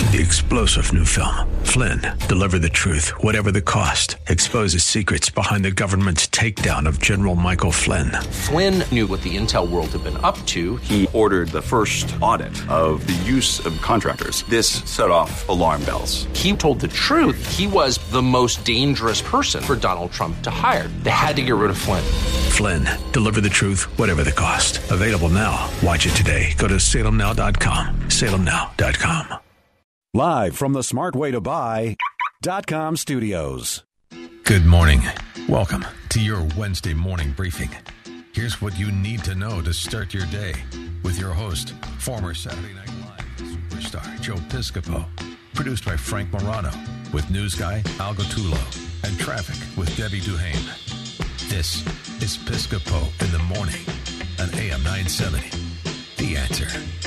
the explosive new film, Flynn, deliver the truth, whatever the cost. Exposes secrets behind the government's takedown of General Michael Flynn. Flynn knew what the intel world had been up to. He ordered the first audit of the use of contractors. This set off alarm bells. He told the truth. He was the most dangerous person for Donald Trump to hire. They had to get rid of Flynn. Flynn, deliver the truth, whatever the cost. Available now. Watch it today. Go to salemnow.com. salemnow.com. Live from the smartwaytobuy.com studios. Good morning. Welcome to your Wednesday morning briefing. Here's what you need to know to start your day with your host, former Saturday Night Live superstar Joe Piscopo. Produced by Frank Morano with news guy Al Gattullo and traffic with Debbie Duhane. This is Piscopo in the morning on AM 970. The Answer.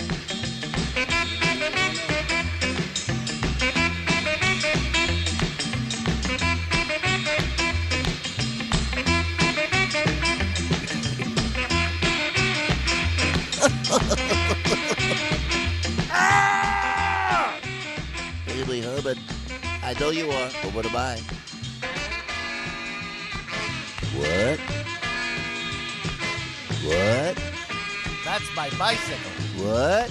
Haley Herbert, I know you are, but what am I? What? What? That's my bicycle. What?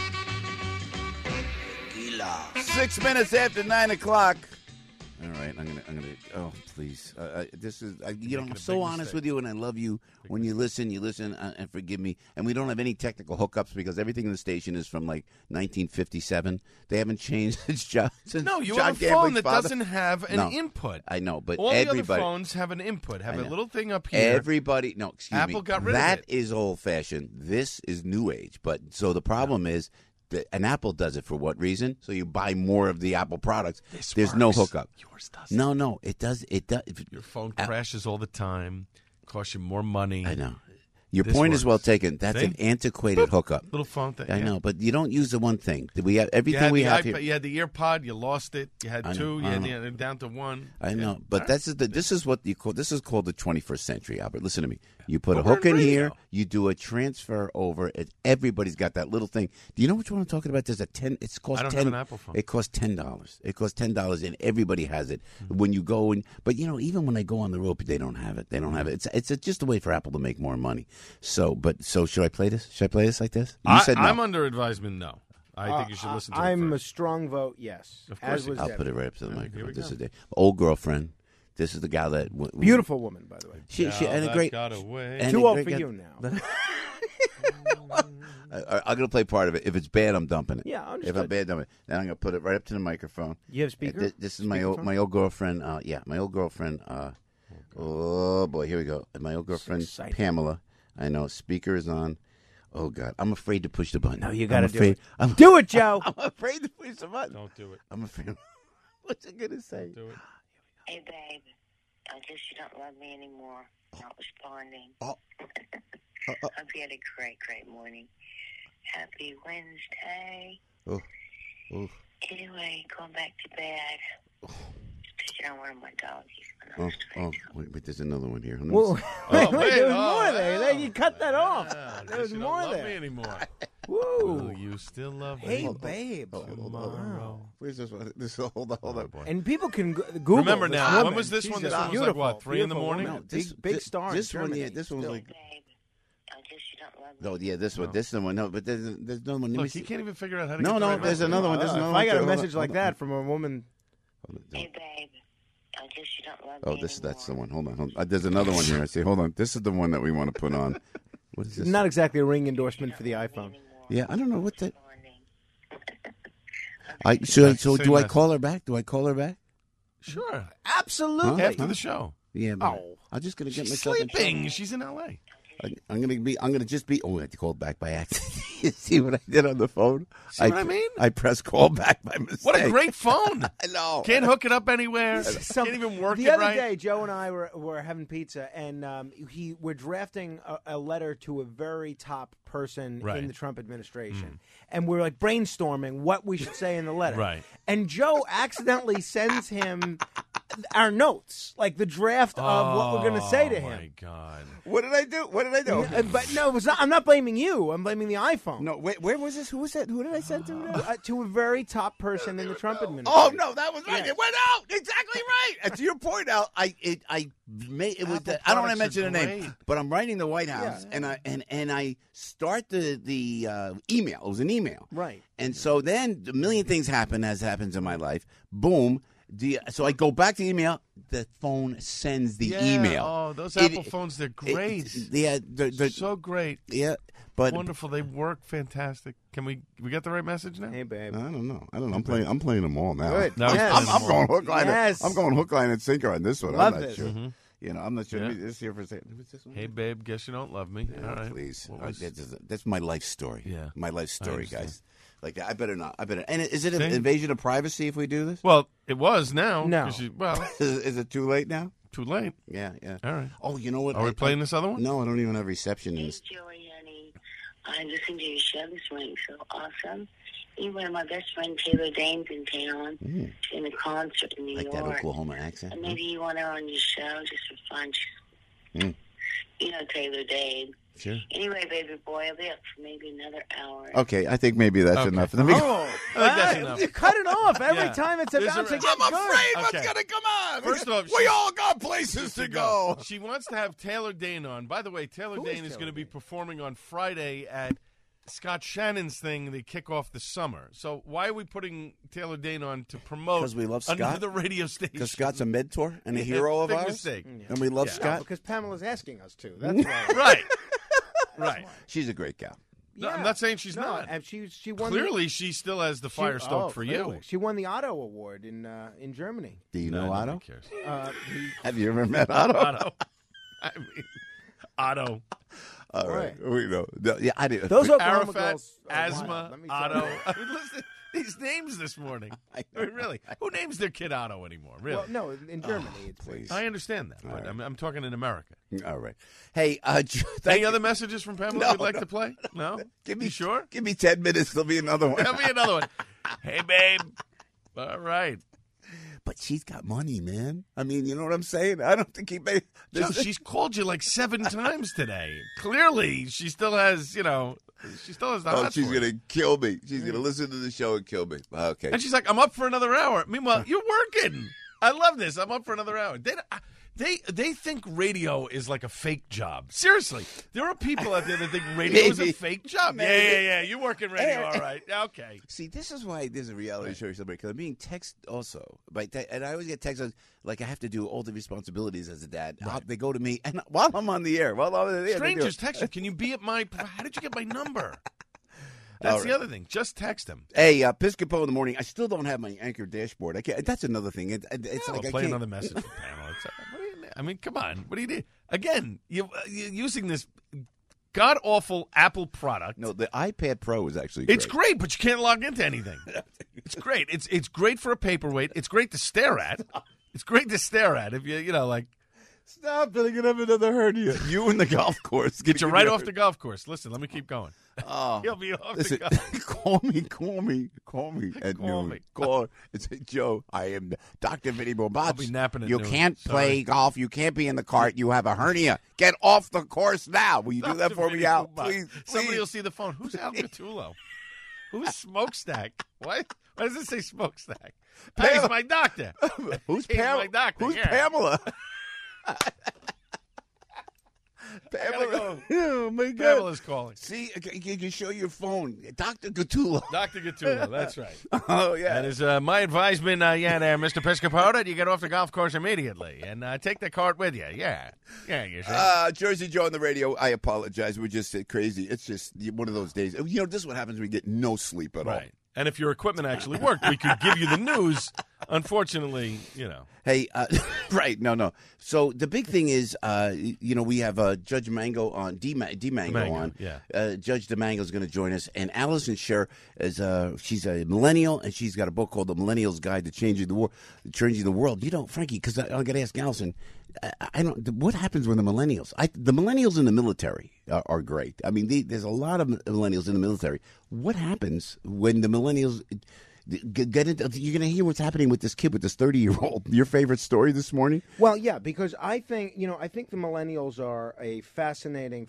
6 minutes after 9 o'clock. All right, I'm gonna. Oh, please. This is. I'm so honest with you, and I love you. When you listen, and forgive me. And we don't have any technical hookups because everything in the station is from like 1957. They haven't changed its job since. No, you John have a phone Gambling's that father. doesn't have an input. I know, but all everybody. the other phones have an input. Have a little thing up here. Everybody. No, excuse me. Apple got rid of That it. is old fashioned. This is new age. But so the problem is. And Apple does it for what reason? So you buy more of the Apple products. There's no hookup. Yours doesn't. No, it does. It does. Your phone crashes all the time. Costs you more money. I know. Your This point is well works. taken. That's See? an antiquated hookup. Little phone thing. I yeah. know, but you don't use the one thing. We have everything You had we the have iPad, here. You had the EarPod. You lost it. You had I know, two. You I had know. down to one. I know, Yeah. but All this is what you call. This is called the 21st century, Albert. Listen to me. You put a But we're hook in radio. here. You do a transfer over. Everybody's got that little thing. Do you know which one I'm talking about? There's a 10. It's cost I don't 10. have an Apple phone. It costs $10. It costs $10, and everybody has it. When you go in, but even when I go on the road, they don't have it. They don't have it. It's just a way for Apple to make more money. So should I play this? Should I play this like this? You said no. I'm under advisement. No, I think you should listen to it I'm a first. strong vote, yes. Of course As was I'll Debbie. put it right up to the Here microphone. we This go. is the old girlfriend. This is the gal that Beautiful woman, by the way. She and a that great. got away. and Too a old great for guy- you now. I'm going to play part of it. If it's bad, I'm dumping it. Yeah, understood. If I'm bad, dump it. Then I'm going to put it right up to the microphone. You have speaker? This is my old girlfriend. My old girlfriend. Oh boy, here we go. My old girlfriend exciting. Pamela. I know. Speaker is on. Oh God, I'm afraid to push the button. No, you gotta I'm do afraid, it. Do it, Joe. I'm afraid to push the button. Don't do it. I'm afraid. What's it gonna say? Do it. Hey, babe. I guess you don't love me anymore. Not responding. Oh. Hope you had a great, great morning. Happy Wednesday. Oh. Anyway, going back to bed. Because you know one of my doggies. Wait, there's another one here. Whoa. Oh, Wait, wait, there was oh, more there. yeah. You cut that off. Yeah, There was you more don't love there. me anymore. Woo. Will you still love me? Hey, babe. Tomorrow. Where's this one? Hold on. Boy. And people can Google Remember this now, woman. when was this She's one? This a one was like, what, beautiful, 3 in the beautiful morning? woman. No, big star in This one, Germany. yeah, this one was Still. like. Babe, I guess you don't love me. No, yeah, this one. This is the one. No, but there's another one. Let me Look, see. he can't even figure out how to No, get the no, right there's message. another one. There's another If one. I got a Hold on, message like hold on. that from a woman, Hey, babe. I guess you don't love Oh, me that's the anymore. one. Hold on. There's another one here. I see. Hold on. This is the one that we want to put on. What is this? not exactly a ring endorsement for the iPhone. Yeah, I don't know what that. Responding. So Same do I message. call her back? Do I call her back? Sure. Absolutely. After the show. Yeah. But Oh. I'm just gonna get She's myself in sleeping. trouble. She's in L.A. I'm gonna just be. Oh, I had to call back by accident. You see what I did on the phone? See what I mean? I pressed call back by mistake. What a great phone. I know. Can't hook it up anywhere. Some- Can't even work the it other right. day, Joe and I were having pizza, and we're drafting a letter to a very top person Right. in the Trump administration, and we're like brainstorming what we should say in the letter. Right. And Joe accidentally sends him our notes, like the draft of what we're going to say to him. Oh, my God. What did I do? But no, it was not, I'm not blaming you. I'm blaming the iPhone. No, where was this? Who was that? Who did I send to? To a very top person in the Trump administration. Oh no, that was right. Yes. It went out exactly right. And to your point, Al, I don't want to mention the name, but I'm writing the White House, and I start the email. It was an email, right? And so then a million things happen, as happens in my life. Boom. So I go back to email. The phone sends the email. Oh, those Apple phones, they're great. They're so great. Yeah, but wonderful. They work fantastic. Can we get the right message now? Hey, babe. I don't know. I'm playing them all now. Good. No, I'm going hook, line. Yes. I'm going hook, line, and sinker on this one. Love I'm not this. sure. Mm-hmm. You know, I'm not sure. Yeah. This here for a second. What's this one? Hey, babe, guess you don't love me. Yeah, All right. please. What was- That's my life story. Yeah. My life story, understand. guys. Like, I better not. And is it an See? invasion of privacy if we do this? Well, it was now. No. 'cause well, Is it too late now? too late. Yeah. All right. Oh, you know what? Are we playing this other one? No, I don't even have reception in Hey, this. Joey, honey. I listened to your show this morning. So awesome. Even my best friend Taylor Dane's in town. She's in a concert in New Like York. that Oklahoma accent. And maybe you want her on your show just for fun. Mm. You know Taylor Dane. Sure. Anyway, baby boy, I'll be up for maybe another hour. Okay, I think maybe that's Okay. enough. Let me go. Oh, I think that's enough. you cut it off every Yeah. time it's There's about a- to get I'm good. afraid what's Okay. going to come on. First off, we all got places to go. She wants to have Taylor Dane on. By the way, Taylor Dane is going to be performing on Friday at Scott Shannon's thing. They kick off the summer. So why are we putting Taylor Dane on to promote 'Cause we love Scott? another radio station? Because Scott's a mentor and a hero of Big ours. mistake. And we love Yeah. No, Scott. because Pamela's asking us to. That's why. Right. Right. She's a great gal. No, I'm not saying she's No, not. and she won. Clearly, she still has the fire stoked for clearly. you. She won the Otto Award in Germany. Do you know Otto? Nobody cares. Have you ever met Otto? Otto. I mean, Otto. All right. We know. No, yeah, I did. Those Oklahoma Arafat, girls are Asthma, wild, let me tell Otto. you. I mean, listen, these names this morning. I mean, really, who names their kid Otto anymore? Really? Well, no, in Germany. it's Please. I understand that, but I'm talking in America. All right. Hey, Any other messages from Pamela No, you'd like no. to play? No? Give me You sure? Give me 10 minutes. There'll be another one. There'll be another one. Hey, babe. All right. But she's got money, man. I mean, you know what I'm saying? I don't think he made. Joe, she's called you like 7 times today. Clearly, she still has, she still has the Oh, hots she's for it. going to kill me. She's going to listen to the show and kill me. Okay. And she's like, I'm up for another hour. Meanwhile, you're working. I love this. I'm up for another hour. They think radio is like a fake job. Seriously. There are people out there that think radio is a Maybe. fake job. Maybe. Yeah. You work in radio, all right. Okay. See, this is why there's a reality show somebody because I'm being texted also. And I always get texted like I have to do all the responsibilities as a dad. They go to me, and while I'm on the air, Strangers text you. Can you be at my... How did you get my number? That's All the right. other thing. Just text them. Hey, Piscopo in the morning. I still don't have my Anchor dashboard. I can't. That's another thing. It's like We'll I play can't. another message from Pamela. What do you, I mean, come on. What do you do? Again, you're using this god-awful Apple product. No, the iPad Pro is actually It's great, but you can't log into anything. It's great. It's great for a paperweight. It's great to stare at. It's great to stare at if you like. Stop! They're gonna have another hernia. You in the golf course. Get you right off the golf course. Listen, let me keep going. Oh, He'll be off listen, the golf. call me at Call noon. me. Call and say, Joe, I am Dr. Vinny Bobatz. I'll be napping at You noon. can't Sorry. play golf. You can't be in the cart. You have a hernia. Get off the course now. Will you do that Dr. for Vinny me, Al? Bobatz. Please, Somebody please. will see the phone. Who's Al Gattulo? Who's Smokestack? What? Why does it say Smokestack? He's my doctor. Who's He's Pamela? my doctor. Who's yeah. Pamela? gotta go. Oh my God! Pamela's calling. See, you can show your phone, Dr. Gattulo. Dr. Gattulo, that's right. Oh yeah. That is my advisement, there, Mr. Piscopo, that you get off the golf course immediately and take the cart with you. Yeah, you see. Jersey Joe on the radio. I apologize. We're just crazy. It's just one of those days. You know, this is what happens when we get no sleep at all. Right. And if your equipment actually worked, we could give you the news. Unfortunately, Hey, right? No. So the big thing is, we have Judge Mango on DeMango on. Yeah. Judge DeMango is going to join us, and Allison Scher is she's a millennial, and she's got a book called The Millennial's Guide to Changing the World. You know, Frankie, because I got to ask Allison. I don't. What happens when the millennials? The millennials in the military are great. I mean, there's a lot of millennials in the military. What happens when the millennials Get into, you're going to hear what's happening with this kid, with this 30-year-old. Your favorite story this morning? Well, yeah, because I think the millennials are a fascinating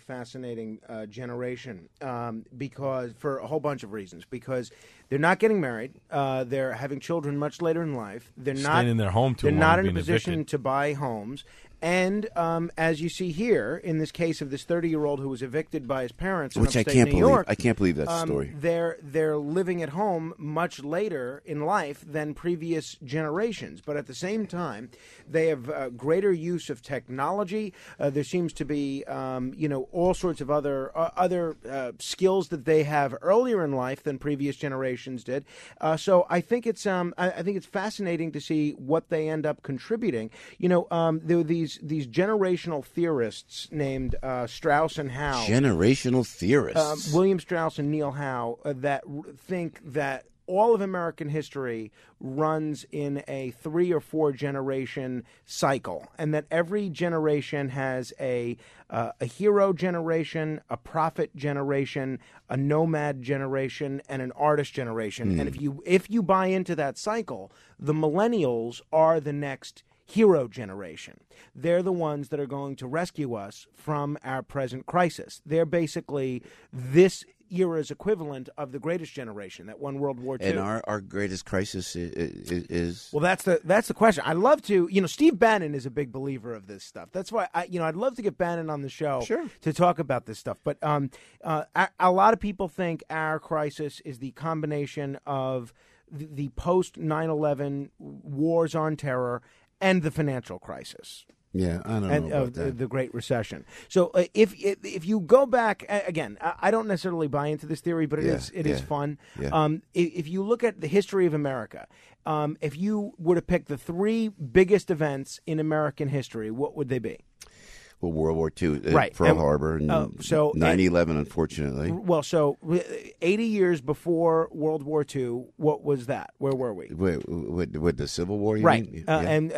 generation because for a whole bunch of reasons. Because they're not getting married, they're having children much later in life. They're staying in their home too long. They're not in a being position evicted. to buy homes. And as you see here, in this case of this 30-year-old who was evicted by his parents in Which I upstate can't New believe. York, I can't believe that story. They're living at home much later in life than previous generations. But at the same time, they have greater use of technology. There seems to be, all sorts of other skills that they have earlier in life than previous generations did. So I think it's fascinating to see what they end up contributing. There were these generational theorists named Strauss and Howe. Generational theorists. William Strauss and Neil Howe that think that all of American history runs in a 3 or 4 generation cycle, and that every generation has a hero generation, a prophet generation, a nomad generation, and an artist generation. And if you buy into that cycle, the millennials are the next hero generation. They're the ones that are going to rescue us from our present crisis. They're basically this era's equivalent of the greatest generation that won World War II. And our greatest crisis is well, that's the question. I'd love to. Steve Bannon is a big believer of this stuff. That's why I'd love to get Bannon on the show to talk about this stuff. But a lot of people think our crisis is the combination of the post 9/11 wars on terror and the financial crisis. Yeah, I don't know about that. The Great Recession. So if you go back again, I don't necessarily buy into this theory, but it is fun. Yeah. If you look at the history of America, if you were to pick the 3 biggest events in American history, what would they be? Well, World War II, right. Pearl Harbor, and 9/11, unfortunately. Well, so 80 years before World War II, what was that? Where were we? With the Civil War, you right? mean? And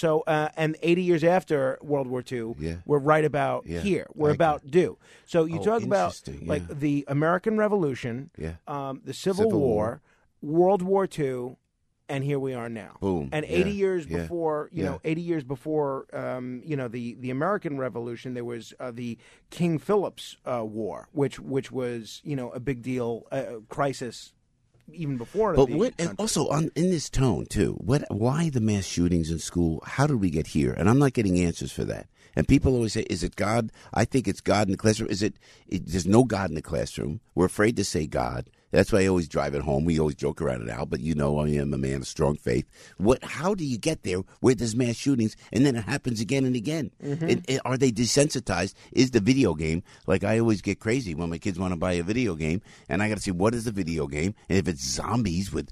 80 years after World War II, we're right about here. We're about due. So you talk about like the American Revolution, the Civil War, World War II. And here we are now. Boom. And 80 years before, 80 years before, the American Revolution, there was the King Philip's War, which was, a big deal crisis even before. But and also in this tone too. Why the mass shootings in school? How did we get here? And I'm not getting answers for that. And people always say, "Is it God?" I think it's God in the classroom. There's no God in the classroom. We're afraid to say God. That's why I always drive it home. We always joke around it out, but I am a man of strong faith. How do you get there where there's mass shootings and then it happens again and again? Mm-hmm. Are they desensitized? Is the video game, like I always get crazy when my kids want to buy a video game, and I got to see what is the video game, and if it's zombies for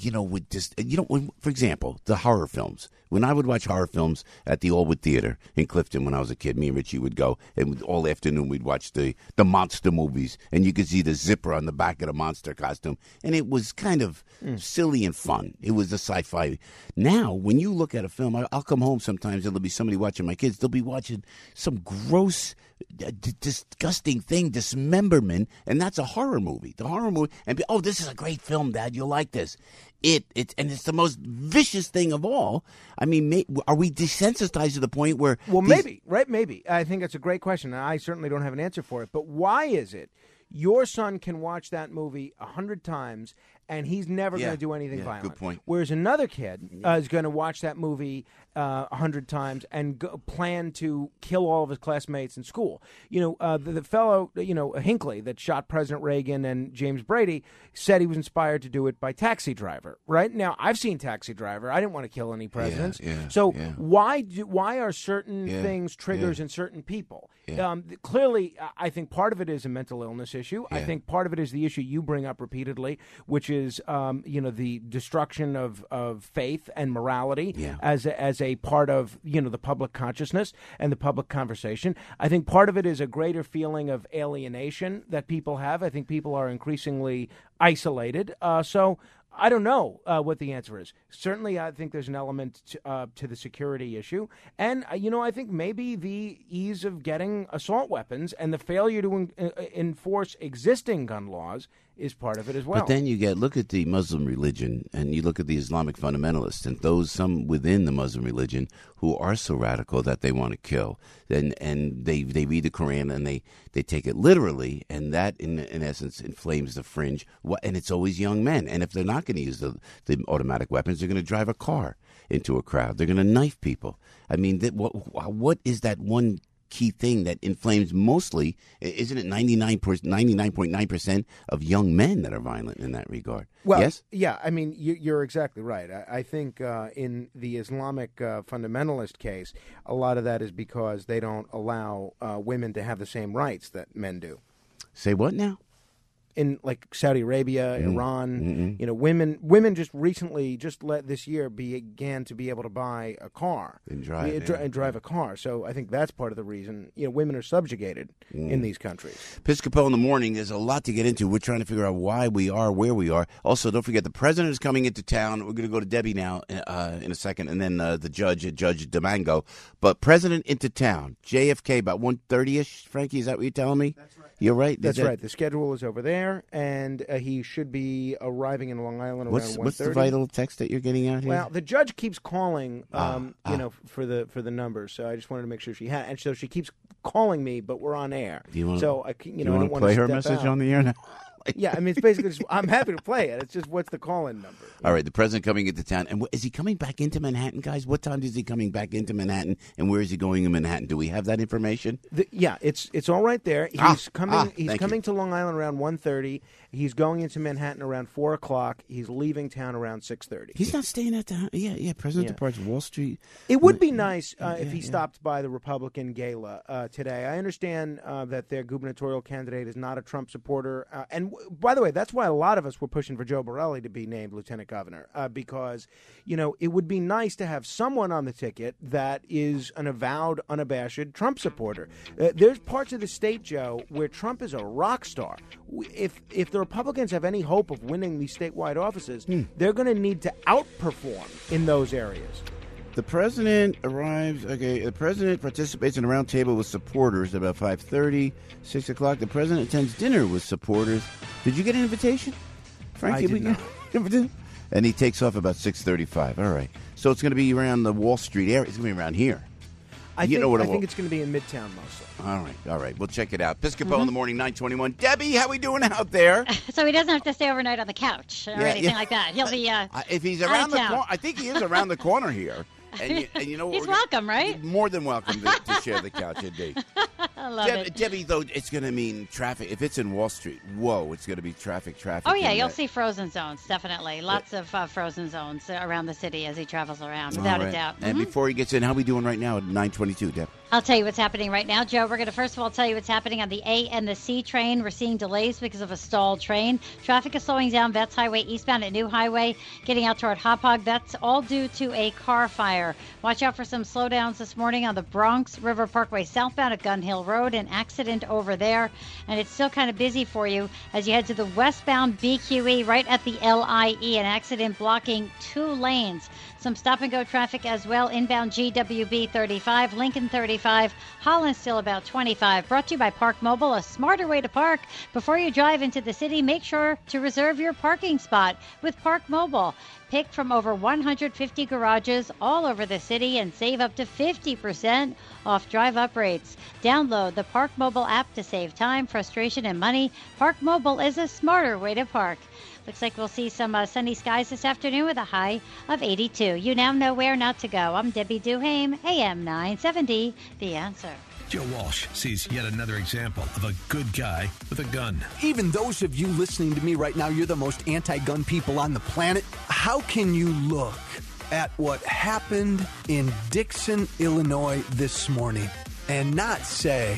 example, the horror films. When I would watch horror films at the Allwood Theater in Clifton when I was a kid, me and Richie would go, and all afternoon we'd watch the monster movies, and you could see the zipper on the back of the monster costume, and it was kind of silly and fun. It was a sci-fi. Now, when you look at a film, I'll come home sometimes, and there'll be somebody watching my kids. They'll be watching some gross, disgusting thing, dismemberment, and that's a horror movie. The horror movie, and this is a great film, Dad. You'll like this. It's the most vicious thing of all. I mean, are we desensitized to the point where? Well, maybe, right? Maybe. I think that's a great question, and I certainly don't have an answer for it. But why is it your son can watch that movie 100 times and he's never going to do anything violent? Good point. Whereas another kid is going to watch that movie 100 times and plan to kill all of his classmates in school. The fellow, Hinckley, that shot President Reagan and James Brady, said he was inspired to do it by Taxi Driver. Right now, I've seen Taxi Driver. I didn't want to kill any presidents. Why are certain things triggers in certain people? Clearly, I think part of it is a mental illness issue. I think part of it is the issue you bring up repeatedly, which is the destruction of faith and morality as a part of the public consciousness and the public conversation. I think part of it is a greater feeling of alienation that people have. I think people are increasingly isolated. So I don't know what the answer is. Certainly, I think there's an element to the security issue. And, I think maybe the ease of getting assault weapons and the failure to enforce existing gun laws is part of it as well. But then you look at the Muslim religion, and you look at the Islamic fundamentalists, and some within the Muslim religion who are so radical that they want to kill, and they read the Quran and they take it literally, and that in essence inflames the fringe. And it's always young men, and if they're not going to use the automatic weapons, they're going to drive a car into a crowd. They're going to knife people. I mean, what is that one key thing that inflames mostly? Isn't it 99.9% of young men that are violent in that regard? Well, yes? Yeah, I mean, you're exactly right. I think in the Islamic fundamentalist case, a lot of that is because they don't allow women to have the same rights that men do. Say what now? In like Saudi Arabia, Iran, women just recently, this year, began to be able to buy a car and drive a car. So I think that's part of the reason. Women are subjugated in these countries. Piscopo in the morning. There's a lot to get into. We're trying to figure out why we are where we are. Also, don't forget the president is coming into town. We're going to go to Debbie now in a second, and then the Judge Domingo. But president into town, JFK about 1:30ish. Frankie, is that what you're telling me? That's right. You're right. That's right. The schedule is over there, and he should be arriving in Long Island around 1:30. What's the vital text that you're getting out here? Well, the judge keeps calling, for the numbers. So I just wanted to make sure she had, and so she keeps calling me, but we're on air. Do you want to play her message on the air now? Yeah, I mean, it's basically just, I'm happy to play it. It's just, what's the call-in number? All right, the president coming into town. And is he coming back into Manhattan, guys? What time is he coming back into Manhattan, and where is he going in Manhattan? Do we have that information? It's all right there. He's coming to Long Island around 1:30. He's going into Manhattan around 4 o'clock. He's leaving town around 6:30. He's not staying at the President departs Wall Street. It would be nice if he stopped by the Republican gala today. I understand that their gubernatorial candidate is not a Trump supporter, and by the way, that's why a lot of us were pushing for Joe Borelli to be named lieutenant governor, because, it would be nice to have someone on the ticket that is an avowed, unabashed Trump supporter. There's parts of the state, Joe, where Trump is a rock star. If the Republicans have any hope of winning these statewide offices, they're going to need to outperform in those areas. The president arrives. Okay, the president participates in a round table with supporters at about 5:30, 6 o'clock. The president attends dinner with supporters. Did you get an invitation, Frankie? I did not. And he takes off about 6:35. All right. So it's going to be around the Wall Street area. It's going to be around here. I think it's going to be in Midtown mostly. All right. We'll check it out. Piscopo in the morning, 9:21. Debbie, how we doing out there? So he doesn't have to stay overnight on the couch or anything like that. He'll be if he's around the corner. I think he is around the corner here. And you know what? He's welcome, right? More than welcome to share the couch indeed. I love it. Debbie, though, it's going to mean traffic. If it's in Wall Street, it's going to be traffic. Oh, yeah, you'll see frozen zones, definitely. Lots of frozen zones around the city as he travels around, without a doubt. And before he gets in, how are we doing right now at 9:22, Deb? I'll tell you what's happening right now, Joe. We're going to first of all tell you what's happening on the A and the C train. We're seeing delays because of a stalled train. Traffic is slowing down Vets Highway eastbound at New Highway, getting out toward Hauppauge. That's all due to a car fire. Watch out for some slowdowns this morning on the Bronx River Parkway southbound at Gun Hill Road. An accident over there, and it's still kind of busy for you as you head to the westbound BQE right at the LIE. An accident blocking 2 lanes. Some stop-and-go traffic as well. Inbound GWB 35, Lincoln 35, Holland still about 25. Brought to you by Park Mobile, a smarter way to park. Before you drive into the city, make sure to reserve your parking spot with Park Mobile. Pick from over 150 garages all over the city and save up to 50% off drive-up rates. Download the Park Mobile app to save time, frustration, and money. Park Mobile is a smarter way to park. Looks like we'll see some sunny skies this afternoon with a high of 82. You now know where not to go. I'm Debbie Duhame, AM 970, The Answer. Joe Walsh sees yet another example of a good guy with a gun. Even those of you listening to me right now, you're the most anti-gun people on the planet. How can you look at what happened in Dixon, Illinois this morning and not say,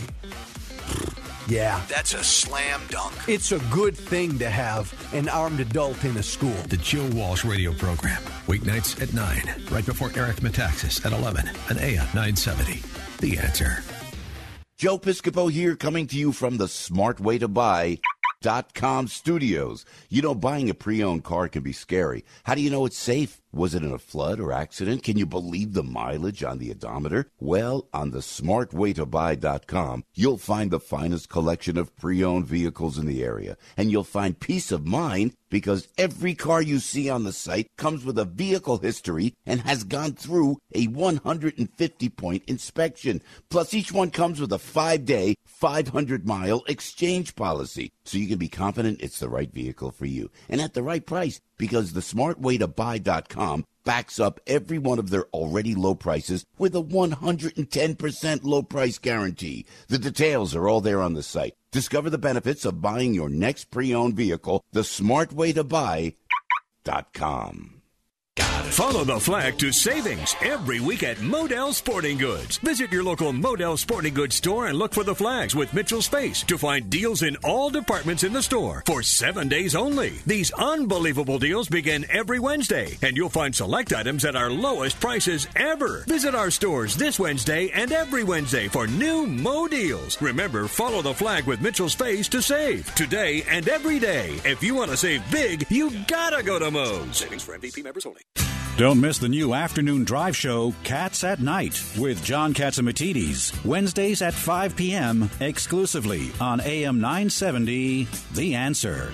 yeah, that's a slam dunk? It's a good thing to have an armed adult in a school. The Joe Walsh radio program, weeknights at 9, right before Eric Metaxas at 11 on AM 970. The Answer. Joe Piscopo here, coming to you from the smartwaytobuy.com. .com Studios. You know, buying a pre-owned car can be scary. How do you know it's safe? Was it in a flood or accident? Can you believe the mileage on the odometer? Well, on the smartwaytobuy.com, you'll find the finest collection of pre-owned vehicles in the area. And you'll find peace of mind because every car you see on the site comes with a vehicle history and has gone through a 150-point inspection. Plus, each one comes with a 5-day, 500-mile exchange policy. So you can be confident it's the right vehicle for you and at the right price, because the smartwaytobuy.com backs up every one of their already low prices with a 110% low price guarantee. The details are all there on the site. Discover the benefits of buying your next pre-owned vehicle, the smartwaytobuy.com. Follow the flag to savings every week at Modell Sporting Goods. Visit your local Modell Sporting Goods store and look for the flags with Mitchell's face to find deals in all departments in the store for 7 days only. These unbelievable deals begin every Wednesday, and you'll find select items at our lowest prices ever. Visit our stores this Wednesday and every Wednesday for new Mo deals. Remember, follow the flag with Mitchell's face to save today and every day. If you want to save big, you gotta go to Mo's. Savings for MVP members only. Don't miss the new afternoon drive show, Cats at Night, with John Katzimatidis, Wednesdays at 5 p.m., exclusively on AM 970, The Answer.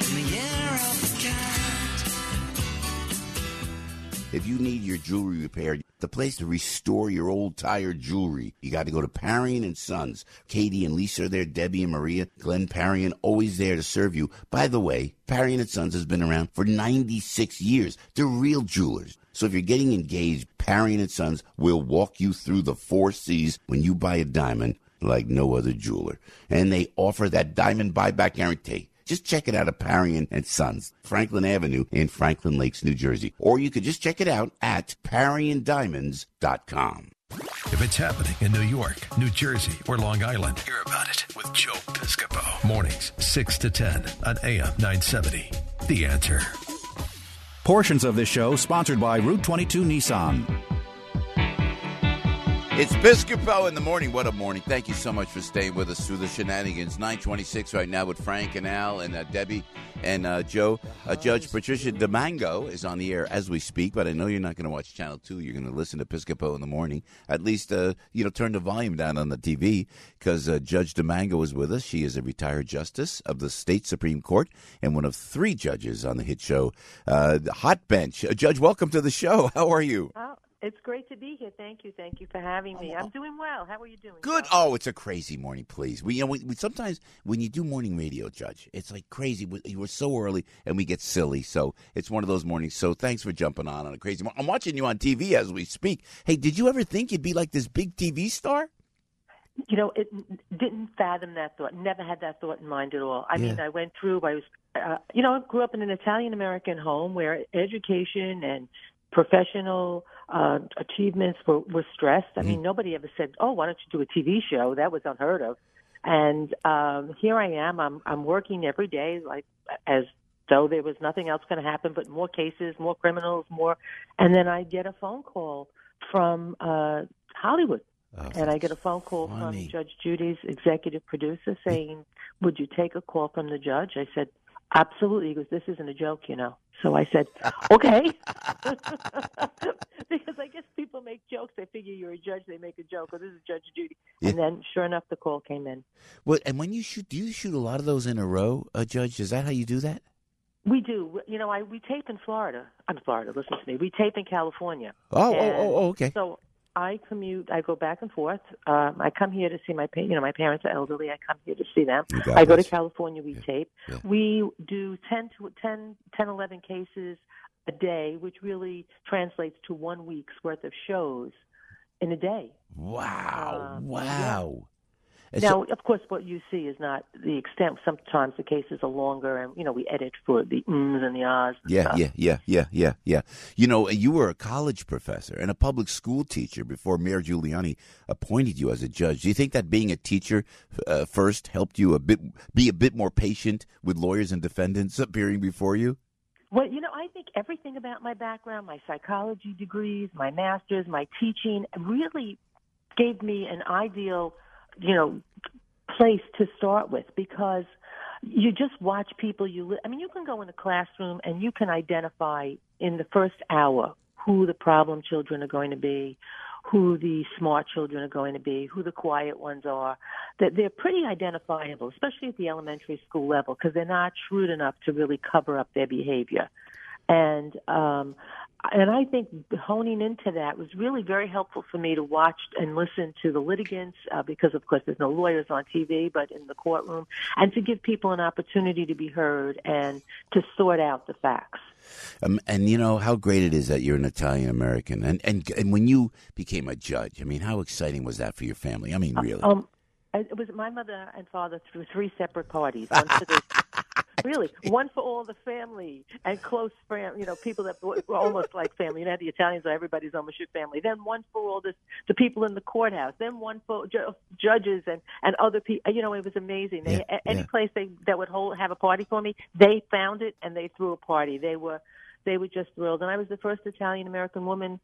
If you need your jewelry repaired, the place to restore your old tired jewelry, you got to go to Parian & Sons. Katie and Lisa are there, Debbie and Maria, Glenn Parian, always there to serve you. By the way, Parian & Sons has been around for 96 years. They're real jewelers. So if you're getting engaged, Parian & Sons will walk you through the 4 C's when you buy a diamond like no other jeweler. And they offer that diamond buyback guarantee. Just check it out at Parian & Sons, Franklin Avenue in Franklin Lakes, New Jersey. Or you could just check it out at ParianDiamonds.com. If it's happening in New York, New Jersey, or Long Island, hear about it with Joe Piscopo. Mornings, 6 to 10 on AM 970. The Answer. Portions of this show sponsored by Route 22 Nissan. It's Piscopo in the morning. What a morning. Thank you so much for staying with us through the shenanigans. 9:26 right now with Frank and Al and Debbie and Joe. Judge Patricia DeMango is on the air as we speak, but I know you're not going to watch Channel 2. You're going to listen to Piscopo in the morning. At least, turn the volume down on the TV because Judge DeMango is with us. She is a retired justice of the state Supreme Court and one of 3 judges on the hit show, Hot Bench. Judge, welcome to the show. How are you? Oh, it's great to be here. Thank you. Thank you for having me. I'm doing well. How are you doing? Good. Oh, it's a crazy morning, please. We sometimes when you do morning radio, Judge, it's like crazy. We're so early and we get silly. So it's one of those mornings. So thanks for jumping on a crazy morning. I'm watching you on TV as we speak. Hey, did you ever think you'd be like this big TV star? You know, it didn't fathom that thought. Never had that thought in mind at all. I mean, I went through, I grew up in an Italian-American home where education and professional achievements were stressed. I mean, nobody ever said, "Oh, why don't you do a TV show?" That was unheard of. And here I am. I'm working every day, like as though there was nothing else going to happen, but more cases, more criminals, more. And then I get a phone call from Hollywood, and I get a phone call from Judge Judy's executive producer saying, "Would you take a call from the judge?" I said, "Absolutely." He goes, "This isn't a joke, you know." So I said, "Okay." Because I guess people make jokes. They figure you're a judge, they make a joke. Oh, this is Judge Judy. Yeah. And then, sure enough, the call came in. Well, and when you shoot, do you shoot a lot of those in a row, Judge? Is that how you do that? We do. You know, we tape in Florida. I'm Florida. Listen to me. We tape in California. Oh, okay. So I commute. I go back and forth. I come here to see my parents are elderly. I come here to see them. I go to California. We tape. Yeah. We do 10, 11 cases a day, which really translates to 1 week's worth of shows in a day. Wow. Yeah. Now, of course, what you see is not the extent. Sometimes the cases are longer, and, we edit for the ums and the ahs. Yeah. You know, you were a college professor and a public school teacher before Mayor Giuliani appointed you as a judge. Do you think that being a teacher first helped you be a bit more patient with lawyers and defendants appearing before you? Well, I think everything about my background, my psychology degrees, my master's, my teaching, really gave me an ideal place to start with, because you just watch people. You can go in a classroom and you can identify in the first hour who the problem children are going to be, who the smart children are going to be, who the quiet ones are. That they're pretty identifiable, especially at the elementary school level, because they're not shrewd enough to really cover up their behavior. And I think honing into that was really very helpful for me to watch and listen to the litigants because, of course, there's no lawyers on TV, but in the courtroom, and to give people an opportunity to be heard and to sort out the facts. And you know how great it is that you're an Italian American, and when you became a judge, I mean, how exciting was that for your family? I mean, really. It was my mother and father through 3 separate parties. One for the, really, one for all the family and close friends, people that were almost like family. You know, the Italians are everybody's almost your family. Then one for all the people in the courthouse. Then one for judges and other people. It was amazing. Any place that would have a party for me, they found it and they threw a party. They were just thrilled. And I was the first Italian American woman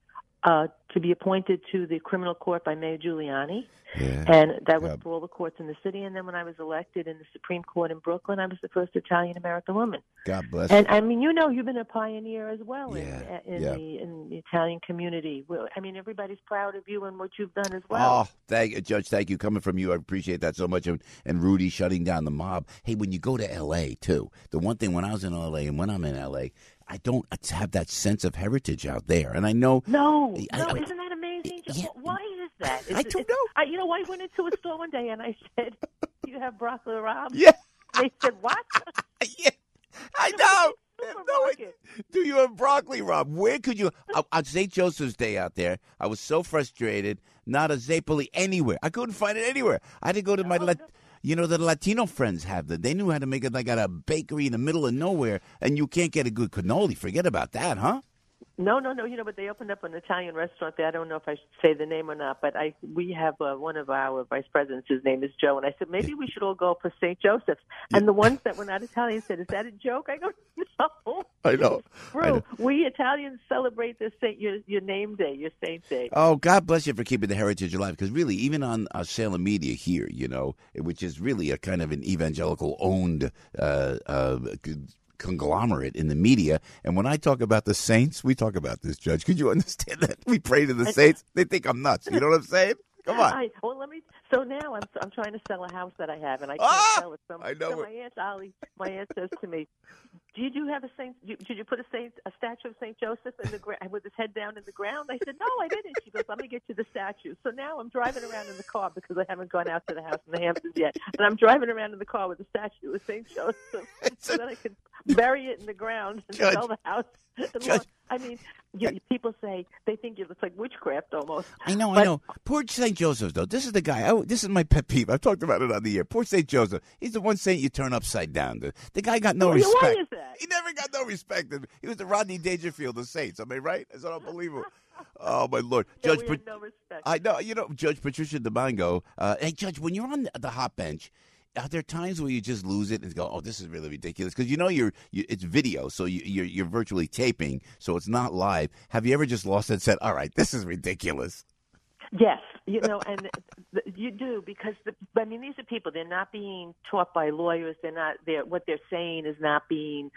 to be appointed to the criminal court by Mayor Giuliani. Yeah. And that was for all the courts in the city. And then when I was elected in the Supreme Court in Brooklyn, I was the first Italian-American woman. God bless and, I mean, you've been a pioneer as well in the Italian community. I mean, everybody's proud of you and what you've done as well. Oh, Judge, thank you. Coming from you, I appreciate that so much. And Rudy shutting down the mob. Hey, when you go to L.A., too, the one thing when I was in L.A. and when I'm in L.A., I don't have that sense of heritage out there. And I know... No, isn't that amazing? Why is that? I don't know. I went into a store one day and I said, "Do you have broccoli rabe?" Yeah. They said, "What?" Yeah, I know. Do you have broccoli rabe? Where could you... On St. Joseph's Day out there, I was so frustrated. Not a Zappoli anywhere. I couldn't find it anywhere. I had to go to my... the Latino friends have that. They knew how to make it like at a bakery in the middle of nowhere, and you can't get a good cannoli. Forget about that, huh? No. But they opened up an Italian restaurant there. I don't know if I should say the name or not, but we have one of our vice presidents. His name is Joe, and I said maybe we should all go for St. Joseph's. And the ones that were not Italian said, "Is that a joke?" I go, "No." I know. True. We Italians celebrate your name day, your saint day. Oh, God bless you for keeping the heritage alive. Because really, even on Salem Media here, which is really a kind of an evangelical-owned conglomerate in the media. And when I talk about the saints, we talk about this, Judge. Could you understand that? We pray to the saints. They think I'm nuts. You know what I'm saying? Come on. So now I'm trying to sell a house that I have, and I can't sell it. So my Aunt Ollie, my aunt says to me, "Did you have a saint? Did you put a statue of Saint Joseph in the with his head down in the ground?" I said, "No, I didn't." She goes, "Let me get you the statue." So now I'm driving around in the car because I haven't gone out to the house in the Hamptons yet, and I'm driving around in the car with a statue of Saint Joseph so that I can bury it in the ground and sell the house. People say they think it's like witchcraft almost. I know. Poor St. Joseph, though. This is the guy. This is my pet peeve. I've talked about it on the air. Poor St. Joseph. He's the one saint you turn upside down. The guy got no respect. Why is that? He never got no respect. He was the Rodney Dangerfield of saints. Am I right? It's unbelievable. Oh, my Lord. Judge, we had no respect. I know. Judge Patricia DeMongo. Hey, Judge, when you're on the hot bench, are there times where you just lose it and go, "Oh, this is really ridiculous"? Because it's video, so you're virtually taping, so it's not live. Have you ever just lost it and said, "All right, this is ridiculous"? Yes, and you do, because these are people. They're not being taught by lawyers. What they're saying is not being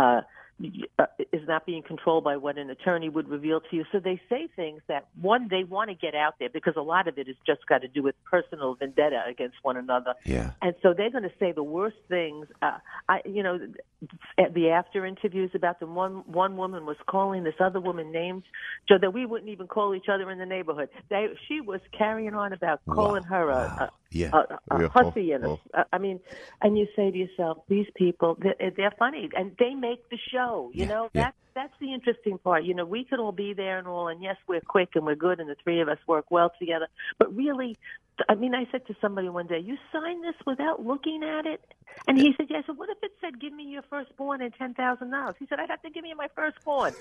controlled by what an attorney would reveal to you. So they say things that, one, they want to get out there because a lot of it has just got to do with personal vendetta against one another. Yeah. And so they're going to say the worst things. At the after interviews about them, one woman was calling this other woman names, Joe, that we wouldn't even call each other in the neighborhood. She was carrying on about calling her a hussy. And you say to yourself, these people, they're funny, and they make the show. That's the interesting part. We could all be there and all, and yes, we're quick and we're good, and the three of us work well together. But really, I said to somebody one day, "You signed this without looking at it?" And he said, "Yes." So what if it said, "Give me your firstborn and $10,000?" He said, "I'd have to give you my firstborn."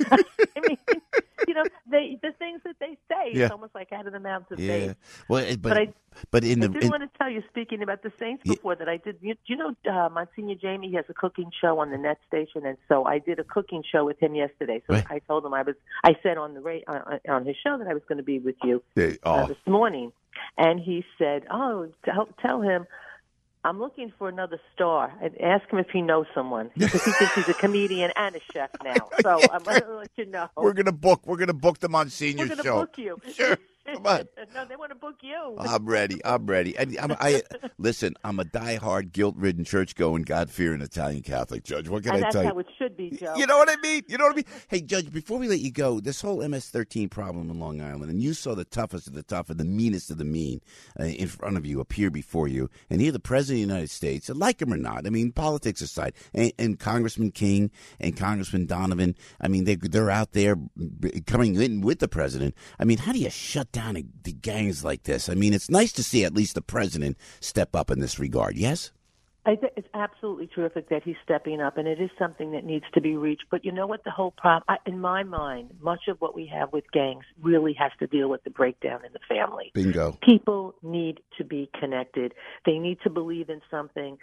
The things that they say, it's almost like out of the mouths of babes. Well, I did want to tell you, speaking about the Saints before, that I did. Monsignor Jamie has a cooking show on the Net station, and so I did a cooking show with him yesterday. So I told him I said on his show that I was going to be with you this morning, and he said, "Oh, tell him I'm looking for another star. And ask him if he knows someone because he thinks he's a comedian and a chef now. So I'm going to let you know. We're gonna book them on Senior We're going to Show. book you. Sure. Come on. No, they want to book you. I'm ready. And listen, I'm a diehard, guilt-ridden, church-going, God-fearing Italian Catholic, Judge. What can I tell you? That's how it should be, Joe. You know what I mean? Hey, Judge, before we let you go, this whole MS-13 problem in Long Island, and you saw the toughest of the tough and the meanest of the mean in front of you appear before you, and here the President of the United States, like him or not, I mean, politics aside, and Congressman King and Congressman Donovan, I mean, they're out there coming in with the President. I mean, how do you shut down the gangs like this? I mean, it's nice to see at least the President step up in this regard, yes? I think it's absolutely terrific that he's stepping up, and it is something that needs to be reached. But you know what? The whole problem, in my mind, much of what we have with gangs really has to deal with the breakdown in the family. Bingo. People need to be connected. They need to believe in something.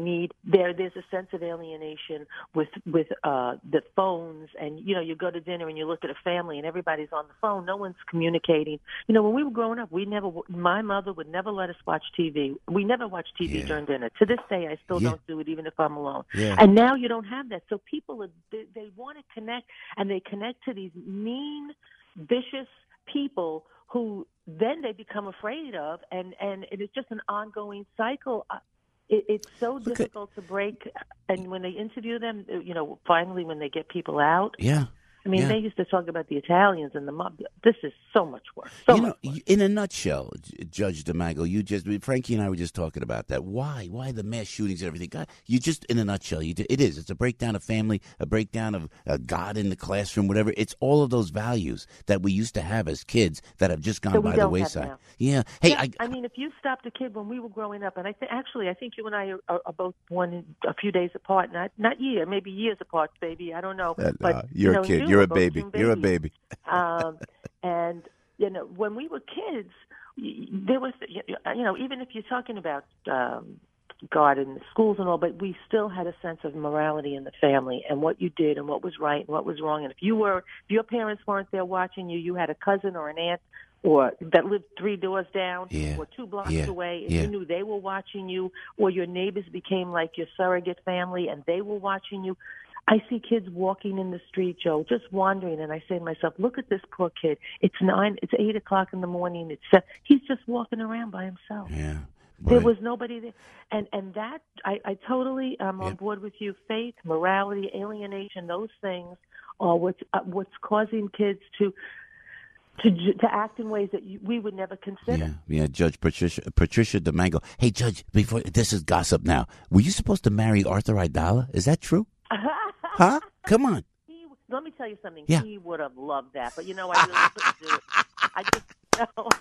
There's a sense of alienation with the phones, and you go to dinner and you look at a family and everybody's on the phone. No one's communicating. When we were growing up, my mother would never let us watch TV. We never watched TV during dinner. To this day, I still don't do it, even if I'm alone. Yeah. And now you don't have that. So people, they want to connect, and they connect to these mean, vicious people who then they become afraid of, and it's just an ongoing cycle. It's so difficult to break. And when they interview them, finally when they get people out. Yeah. I mean, they used to talk about the Italians and the mob. This is so much worse. In a nutshell, Judge DeMago, Frankie and I were just talking about that. Why the mass shootings and everything? God, you just, in a nutshell, it's a breakdown of family, a breakdown of God in the classroom, whatever. It's all of those values that we used to have as kids that have just gone by the wayside. Yeah. Hey, I mean, if you stopped a kid when we were growing up, and I think you and I are both born a few days apart, not maybe years apart, baby. I don't know. But you're a kid. You're a baby. You're a baby. And when we were kids, there was, even if you're talking about God in the schools and all, but we still had a sense of morality in the family and what you did and what was right and what was wrong. And if your parents weren't there watching you, you had a cousin or an aunt or that lived 3 doors down or 2 blocks away, and you knew they were watching you, or your neighbors became like your surrogate family and they were watching you. I see kids walking in the street, Joe, just wandering, and I say to myself, look at this poor kid. It's 8 o'clock in the morning. He's just walking around by himself. Yeah. There was nobody there. And that, I totally am on board with you. Faith, morality, alienation, those things are what's causing kids to act in ways that we would never consider. Yeah, Judge Patricia DeMago. Hey, Judge, before this is gossip now. Were you supposed to marry Arthur Aidala? Is that true? Huh? Come on. Let me tell you something. Yeah. He would have loved that, but I really couldn't do it. I just no.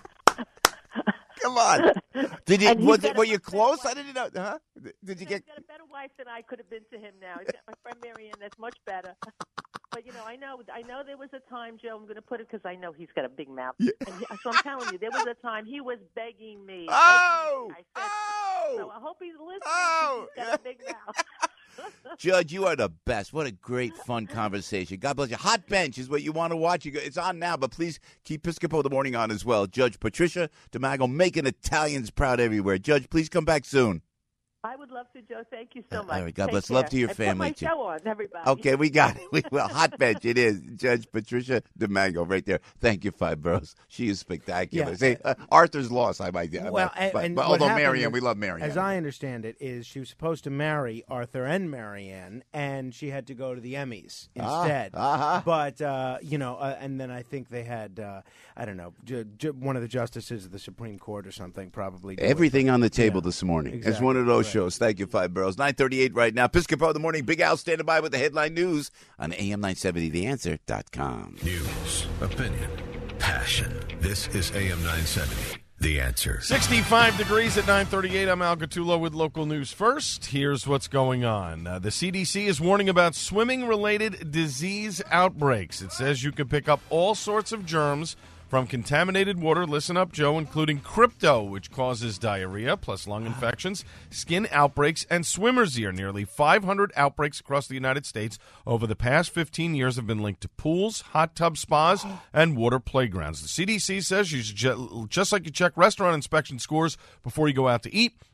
Come on. Did you? Were you close? I didn't know. Huh? Did you get? He's got a better wife than I could have been to him. Now he's got my friend Marianne. That's much better. But I know there was a time, Joe. I'm going to put it because I know he's got a big mouth. Yeah. So I'm telling you, there was a time he was begging me. I said, so I hope he's listening. He's got a big mouth. Judge, you are the best. What a great, fun conversation. God bless you. Hot Bench is what you want to watch. It's on now, but please keep Piscopo the Morning on as well. Judge Patricia DeMago, making Italians proud everywhere. Judge, please come back soon. I would love to, Joe. Thank you so much. All right, God bless. Care. Love to your family, too. Put my show on, everybody. Okay, we got it. Hot Bench, it is. Judge Patricia DeMago right there. Thank you, Five Boroughs. She is spectacular. Yeah. Arthur's lost, I might add. Well, but although Marianne, we love Marianne. As I understand it, is she was supposed to marry Arthur and Marianne, and she had to go to the Emmys instead. But, and then I think they had, I don't know, one of the justices of the Supreme Court or something probably. Everything on the table this morning. Exactly. It's one of those shows. Thank you, Five Boroughs. 9:38 right now. Piscopo the Morning. Big Al standing by with the headline news on AM970TheAnswer.com. News, opinion, passion. This is AM 970. The Answer. 65 degrees at 9:38. I'm Al Gattulo with local news first. Here's what's going on. The CDC is warning about swimming-related disease outbreaks. It says you can pick up all sorts of germs from contaminated water, listen up, Joe, including crypto, which causes diarrhea, plus lung infections, skin outbreaks, and swimmer's ear. Nearly 500 outbreaks across the United States over the past 15 years have been linked to pools, hot tub spas, and water playgrounds. The CDC says you should just like you check restaurant inspection scores before you go out to eat,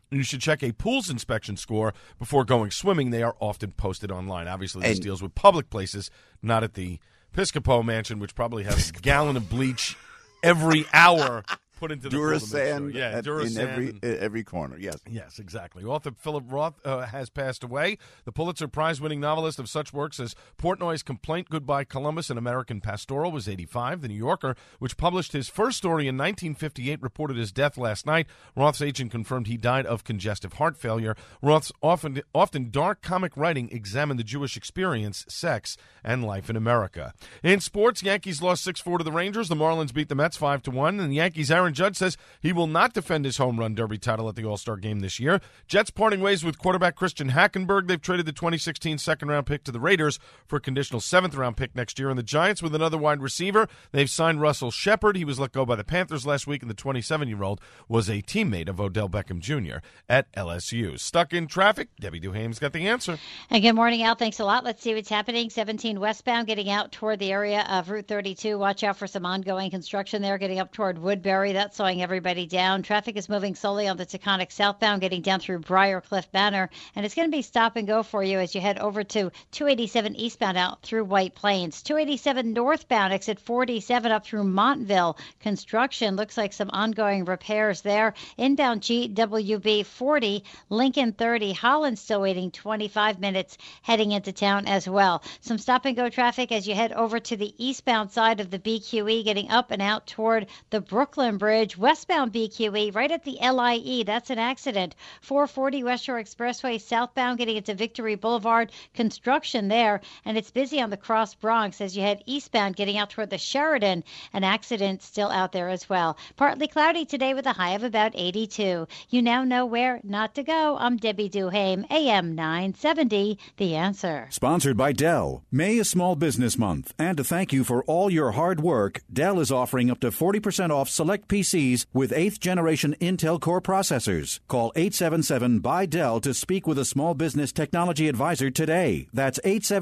You should check a pool's inspection score before going swimming. They are often posted online. Obviously, this deals with public places, not at the Piscopo Mansion, which probably has a gallon of bleach every hour put into the Durasand, yeah, in every corner. Yes, yes, exactly. Author Philip Roth has passed away. The Pulitzer Prize-winning novelist of such works as Portnoy's Complaint, Goodbye Columbus, and American Pastoral was 85. The New Yorker, which published his first story in 1958, reported his death last night. Roth's agent confirmed he died of congestive heart failure. Roth's often dark comic writing examined the Jewish experience, sex, and life in America. In sports, Yankees lost 6-4 to the Rangers. The Marlins beat the Mets 5-1, and the Yankees' Aaron Judge says he will not defend his home run derby title at the All-Star game this year. Jets parting ways with quarterback Christian Hackenberg. They've traded the 2016 second-round pick to the Raiders for a conditional seventh-round pick next year. And the Giants with another wide receiver. They've signed Russell Shepard. He was let go by the Panthers last week, and the 27-year-old was a teammate of Odell Beckham Jr. at LSU. Stuck in traffic? Debbie Duhame's got the answer. And good morning, Al. Thanks a lot. Let's see what's happening. 17 westbound getting out toward the area of Route 32. Watch out for some ongoing construction there getting up toward Woodbury. That's slowing everybody down. Traffic is moving slowly on the Taconic southbound getting down through Briarcliff Manor. And it's going to be stop and go for you as you head over to 287 eastbound out through White Plains. 287 northbound exit 47 up through Montville. Construction looks like some ongoing repairs there. Inbound GWB 40, Lincoln 30, Holland still waiting 25 minutes heading into town as well. Some stop and go traffic as you head over to the eastbound side of the BQE getting up and out toward the Brooklyn Bridge. Westbound BQE right at the LIE. That's an accident. 440 West Shore Expressway southbound getting into Victory Boulevard. Construction there. And it's busy on the Cross Bronx as you head eastbound getting out toward the Sheridan. An accident still out there as well. Partly cloudy today with a high of about 82. You now know where not to go. I'm Debbie Duhame, AM 970, The Answer. Sponsored by Dell. May is Small Business Month. And to thank you for all your hard work, Dell is offering up to 40% off select PCs with 8th generation Intel Core processors. Call 877-BUY-DELL to speak with a small business technology advisor today. That's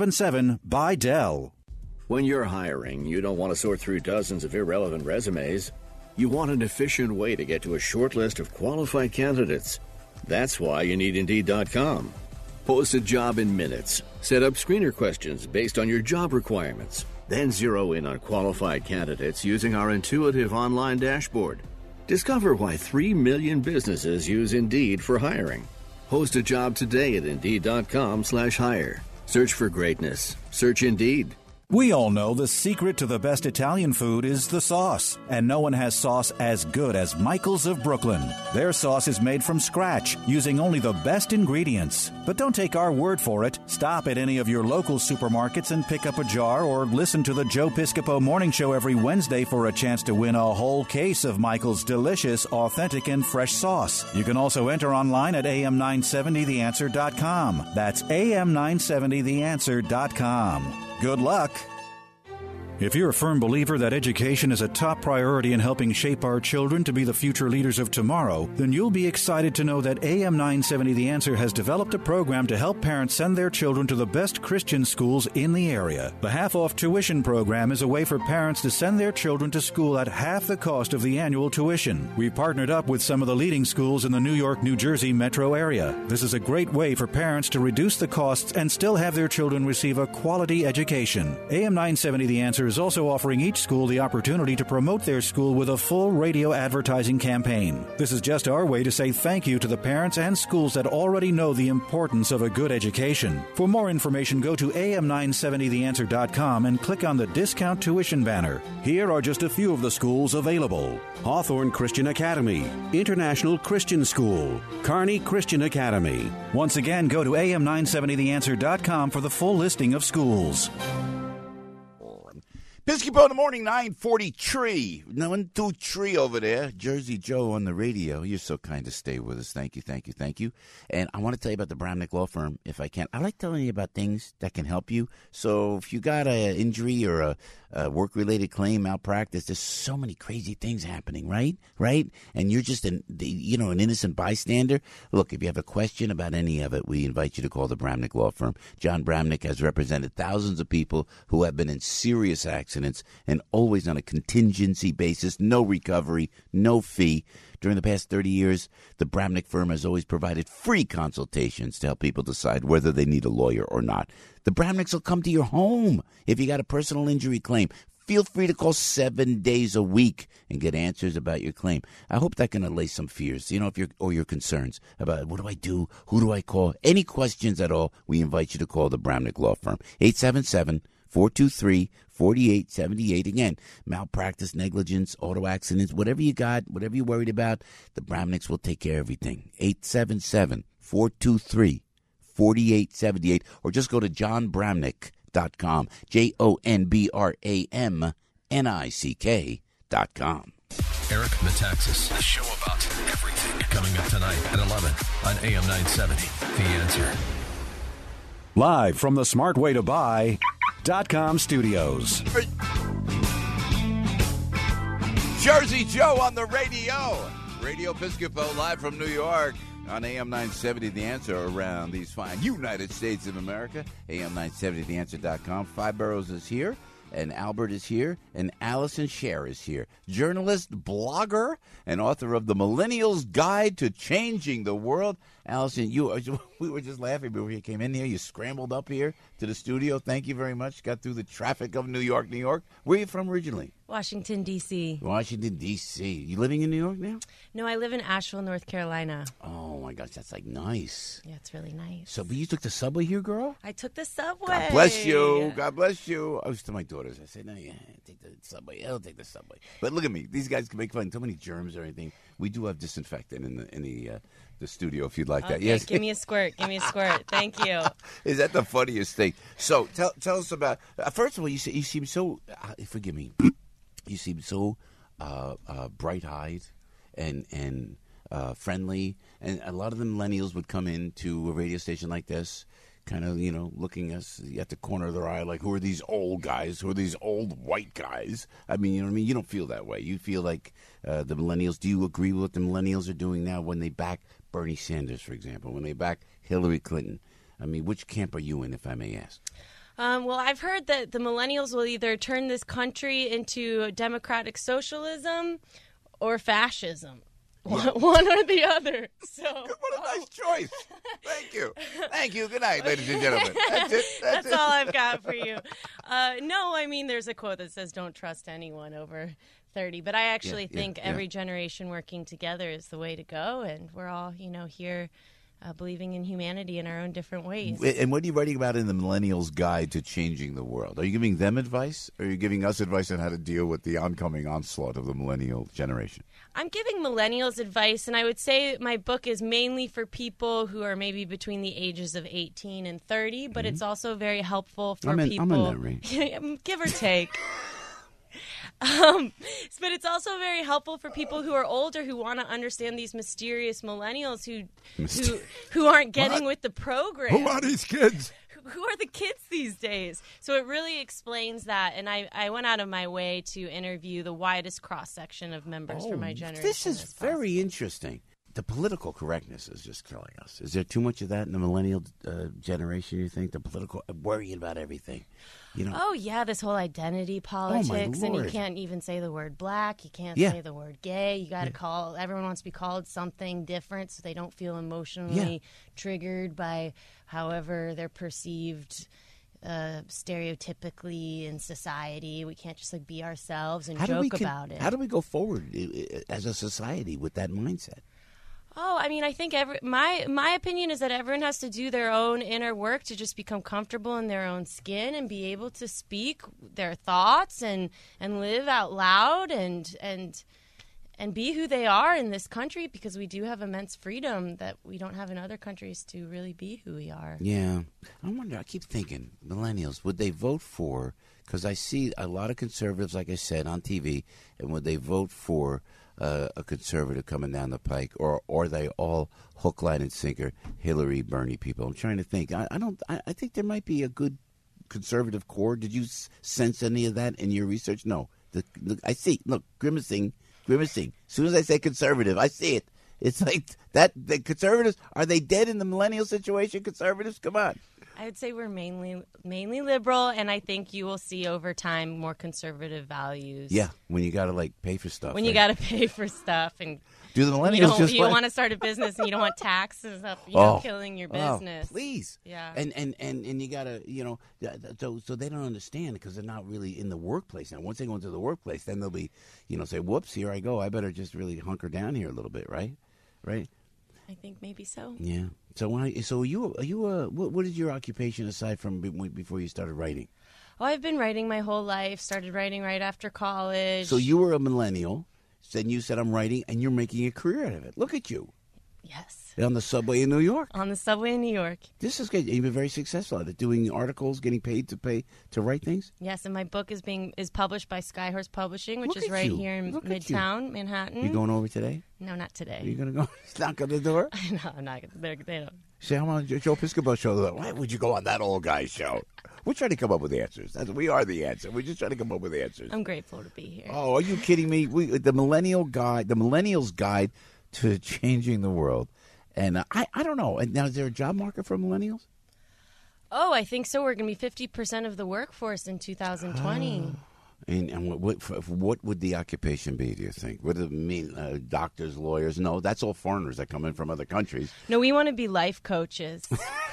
877-BUY-DELL. When you're hiring, you don't want to sort through dozens of irrelevant resumes. You want an efficient way to get to a short list of qualified candidates. That's why you need Indeed.com. Post a job in minutes. Set up screener questions based on your job requirements. Then zero in on qualified candidates using our intuitive online dashboard. Discover why 3 million businesses use Indeed for hiring. Post a job today at Indeed.com/hire. Search for greatness. Search Indeed. We all know the secret to the best Italian food is the sauce, and no one has sauce as good as Michael's of Brooklyn. Their sauce is made from scratch, using only the best ingredients. But don't take our word for it. Stop at any of your local supermarkets and pick up a jar, or listen to the Joe Piscopo Morning Show every Wednesday for a chance to win a whole case of Michael's delicious, authentic, and fresh sauce. You can also enter online at am970theanswer.com. That's am970theanswer.com. Good luck. If you're a firm believer that education is a top priority in helping shape our children to be the future leaders of tomorrow, then you'll be excited to know that AM 970 The Answer has developed a program to help parents send their children to the best Christian schools in the area. The half-off tuition program is a way for parents to send their children to school at half the cost of the annual tuition. We've partnered up with some of the leading schools in the New York, New Jersey metro area. This is a great way for parents to reduce the costs and still have their children receive a quality education. AM 970 The Answer is also offering each school the opportunity to promote their school with a full radio advertising campaign. This is just our way to say thank you to the parents and schools that already know the importance of a good education. For more information, go to am970theanswer.com and click on the discount tuition banner. Here are just a few of the schools available: Hawthorne Christian Academy, International Christian School, Kearney Christian Academy. Once again, go to am970theanswer.com for the full listing of schools. Piscopo in the morning, 943. 123 over there. Jersey Joe on the radio. You're so kind to stay with us. Thank you, thank you, thank you. And I want to tell you about the Bramnick Law Firm, if I can. I like telling you about things that can help you. So if you got an injury or a work-related claim, malpractice, there's so many crazy things happening, right? And you're just an innocent bystander. Look, if you have a question about any of it, we invite you to call the Bramnick Law Firm. John Bramnick has represented thousands of people who have been in serious accidents and always on a contingency basis, no recovery, no fee. During the past 30 years, the Bramnick firm has always provided free consultations to help people decide whether they need a lawyer or not. The Bramnicks will come to your home if you got a personal injury claim. Feel free to call 7 days a week and get answers about your claim. I hope that can allay some fears, if your concerns about what do I do, who do I call, any questions at all. We invite you to call the Bramnick Law Firm, 877-423-4878. Again, malpractice, negligence, auto accidents, whatever you got, whatever you're worried about, the Bramnicks will take care of everything. 877-423-4878, or just go to johnbramnick.com. JONBRAMNICK.com. Eric Metaxas, the show about everything, coming up tonight at 11 on AM 970. The Answer. Live from the smartwaytobuy.com studios. Jersey Joe on the radio. Radio Piscopo live from New York on AM 970, The Answer, around these fine United States of America. AM970theanswer.com. Five Boroughs is here, and Albert is here, and Allison Scher is here. Journalist, blogger, and author of The Millennials Guide to Changing the World. Allison, we were just laughing before you came in here. You scrambled up here to the studio. Thank you very much. Got through the traffic of New York, New York. Where are you from originally? Washington, D.C. Washington, D.C. You living in New York now? No, I live in Asheville, North Carolina. Oh, my gosh, that's nice. Yeah, it's really nice. So, but you took the subway here, girl? I took the subway. God bless you. God bless you. I was to my daughters. I said, no, yeah, take the subway. I'll take the subway. But look at me. These guys can make fun. So many germs or anything. We do have disinfectant in the studio if you'd like that. Okay, Yes. give me a squirt. Give me a squirt. Thank you. Is that the funniest thing? So tell us about. First of all, you seem so. Forgive me. You seem so bright-eyed and friendly, and a lot of the millennials would come into a radio station like this, kind of, looking us at the corner of their eye, like, who are these old guys? Who are these old white guys? I mean, you know what I mean? You don't feel that way. You feel like the millennials. Do you agree with what the millennials are doing now when they back Bernie Sanders, for example, when they back Hillary Clinton? I mean, which camp are you in, if I may ask? Well, I've heard that the millennials will either turn this country into democratic socialism or fascism. Yeah. One or the other. So, what a nice choice. Thank you. Thank you. Good night, ladies and gentlemen. That's it. That's all I've got for you. No, I mean, there's a quote that says, don't trust anyone over 30. But I actually think every generation working together is the way to go. And we're all, here believing in humanity in our own different ways. And what are you writing about in the Millennials Guide to Changing the World? Are you giving them advice? Or are you giving us advice on how to deal with the oncoming onslaught of the millennial generation? I'm giving millennials advice, and I would say my book is mainly for people who are maybe between the ages of 18 and 30, but it's also very helpful for people. I'm in that range. Give or take. But it's also very helpful for people who are older who want to understand these mysterious millennials who aren't getting with the program. Who are these kids? Who are the kids these days? So it really explains that, and I went out of my way to interview the widest cross-section of members from my generation. This is very interesting. The political correctness is just killing us. Is there too much of that in the millennial generation, you think? The political worrying about everything. Oh, yeah, this whole identity politics, and you can't even say the word black. You can't say the word gay. You got to call, everyone wants to be called something different so they don't feel emotionally triggered by however they're perceived stereotypically in society. We can't just be ourselves and joke about it. How do we go forward as a society with that mindset? Oh, I mean, I think my opinion is that everyone has to do their own inner work to just become comfortable in their own skin and be able to speak their thoughts and live out loud and be who they are in this country, because we do have immense freedom that we don't have in other countries to really be who we are. Yeah. I keep thinking, millennials, would they vote for, because I see a lot of conservatives, like I said, on TV, and would they vote for a conservative coming down the pike, or are they all hook, line, and sinker Hillary, Bernie people? I'm trying to think. I think there might be a good conservative core. Did you sense any of that in your research? No. I see. Look, grimacing. As soon as I say conservative, I see it. It's like that. The conservatives, are they dead in the millennial situation? Conservatives, come on. I would say we're mainly liberal, and I think you will see over time more conservative values. Yeah, when you got to pay for stuff. When you got to pay for stuff, and do the millennials you don't want to start a business and you don't want taxes up, killing your business. Please. Yeah. And you got to, so they don't understand because they're not really in the workplace now. Once they go into the workplace, then they'll be, say, whoops, here I go. I better just really hunker down here a little bit, right? Right. I think maybe so. Yeah. So what is your occupation aside from before you started writing? Oh, I've been writing my whole life. Started writing right after college. So you were a millennial. Then you said, I'm writing, and you're making a career out of it. Look at you. Yes. On the subway in New York. On the subway in New York. This is good. You've been very successful at it, doing articles, getting paid to write things. Yes, and my book is published by Skyhorse Publishing, which is right here in Midtown Manhattan. You going over today? No, not today. Are you going to go knock on the door? No, I'm not. They don't. Say, I'm on Joe Piscopo show. Why would you go on that old guy's show? We're trying to come up with answers. We are the answer. We're just trying to come up with answers. I'm grateful to be here. Oh, are you kidding me? The Millennials Guide to Changing the World. And I don't know. And now, is there a job market for millennials? Oh, I think so. We're going to be 50% of the workforce in 2020. And what would the occupation be, do you think? What does it mean? Doctors, lawyers? No, that's all foreigners that come in from other countries. No, we want to be life coaches.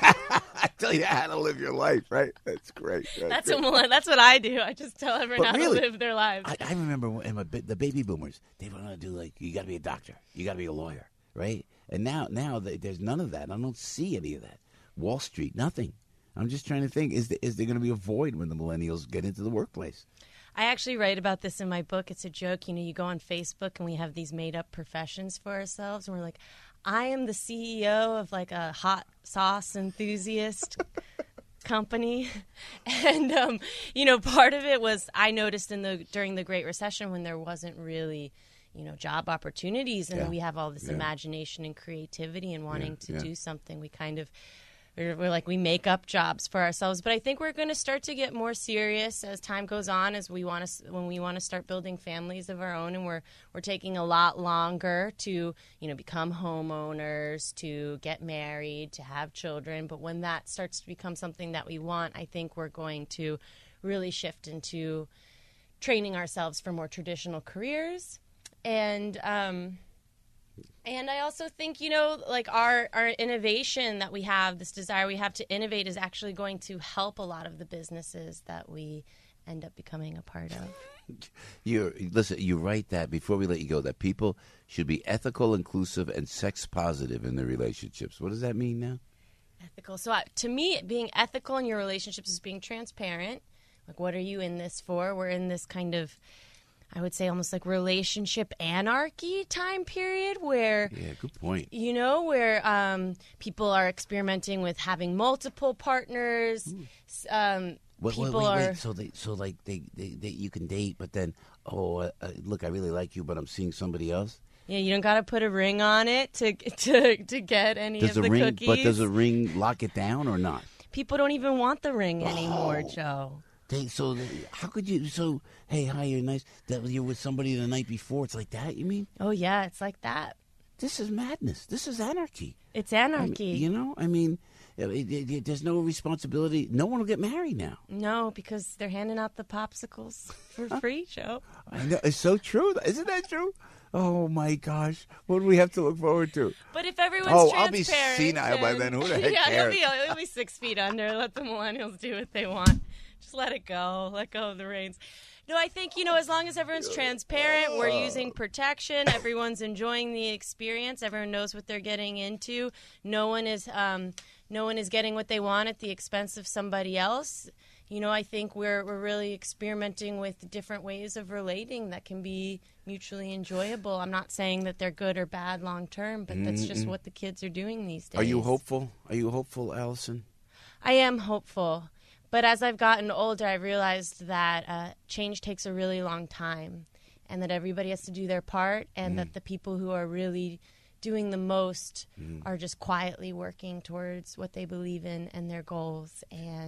I tell you how to live your life, right? That's great. That's what I do. I just tell everyone how to live their lives. I remember the baby boomers, they want to do you got to be a doctor. You got to be a lawyer, right? And now there's none of that. I don't see any of that. Wall Street, nothing. I'm just trying to think, is there going to be a void when the millennials get into the workplace? I actually write about this in my book. It's a joke. You go on Facebook and we have these made-up professions for ourselves. And we're like, I am the CEO of a hot sauce enthusiast company. And, part of it was I noticed during the Great Recession when there wasn't really job opportunities. And we have all this imagination and creativity and wanting to do something. We kind of... we make up jobs for ourselves, but I think we're going to start to get more serious as time goes on, when we want to start building families of our own, and we're taking a lot longer to become homeowners, to get married, to have children. But when that starts to become something that we want, I think we're going to really shift into training ourselves for more traditional careers. And I also think, our innovation that we have, this desire we have to innovate is actually going to help a lot of the businesses that we end up becoming a part of. You write that, before we let you go, that people should be ethical, inclusive, and sex positive in their relationships. What does that mean now? Ethical. So to me, being ethical in your relationships is being transparent. What are you in this for? We're in this kind of... I would say almost relationship anarchy time period where... Yeah, good point. Where people are experimenting with having multiple partners. Wait. So you can date, but then, look, I really like you, but I'm seeing somebody else? Yeah, you don't got to put a ring on it to get any of the cookies. But does a ring lock it down or not? People don't even want the ring anymore, Joe. How could you? So, hey, hi, you're nice. That you're with somebody the night before. It's like that, you mean? Oh, yeah, it's like that. This is madness. This is anarchy. It's anarchy. There's no responsibility. No one will get married now. No, because they're handing out the popsicles for free, Joe. I know. It's so true. Isn't that true? Oh, my gosh. What do we have to look forward to? But if everyone's transparent... I'll be senile by then. Who the heck cares? He'll be 6 feet under. Let the millennials do what they want. Just let it go. Let go of the reins. No, I think, as long as everyone's transparent, we're using protection, everyone's enjoying the experience, everyone knows what they're getting into, no one is getting what they want at the expense of somebody else. I think we're really experimenting with different ways of relating that can be mutually enjoyable. I'm not saying that they're good or bad long term, but that's just what the kids are doing these days. Are you hopeful? Are you hopeful, Allison? I am hopeful. But as I've gotten older, I've realized that change takes a really long time and that everybody has to do their part and that the people who are really doing the most are just quietly working towards what they believe in and their goals. And